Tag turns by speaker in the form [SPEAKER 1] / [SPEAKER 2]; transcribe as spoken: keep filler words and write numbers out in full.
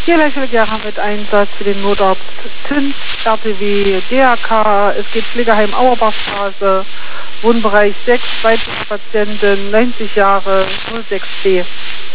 [SPEAKER 1] Ja, Lächelgerber mit Einsatz für den Notarzt Zins, R T W, D R K, es geht Pflegeheim Auerbachstraße, Wohnbereich sechs, weitere Patienten, neunzig Jahre, null sechs B.